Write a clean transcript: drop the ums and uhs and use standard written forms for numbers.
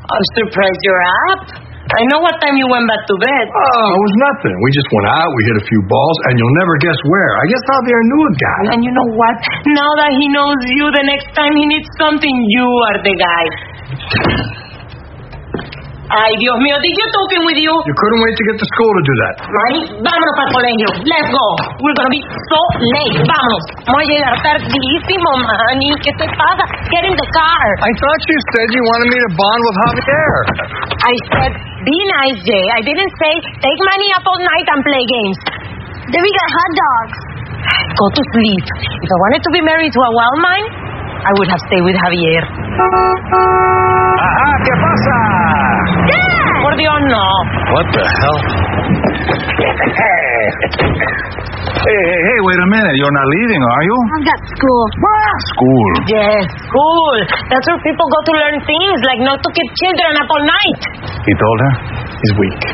I'm surprised you're up. I know what time you went back to bed. Oh, it was nothing. We just went out, we hit a few balls, and you'll never guess where. I guess Javier knew a guy. And you know what? Now that he knows you, the next time he needs something, you are the guy. Ay, Dios mío, did you talking with you? You couldn't wait to get to school to do that. Manny, vámonos para el colegio. Let's go. We're gonna be so late. Vámonos. Vamos a llegar tardísimo, Manny. ¿Qué te pasa? Get in the car. I thought you said you wanted me to bond with Javier. I said, be nice, Jay. I didn't say, take Manny up all night and play games. Then we got hot dogs. Go to sleep. If I wanted to be married to a wild man, I would have stayed with Javier. Ajá, ¿qué pasa? Dad! Por Dios, no. What the hell? Hey, wait a minute. You're not leaving, are you? I've got school. School. Yes, school. That's where people go to learn things, like not to keep children up all night. He told her? He's weak.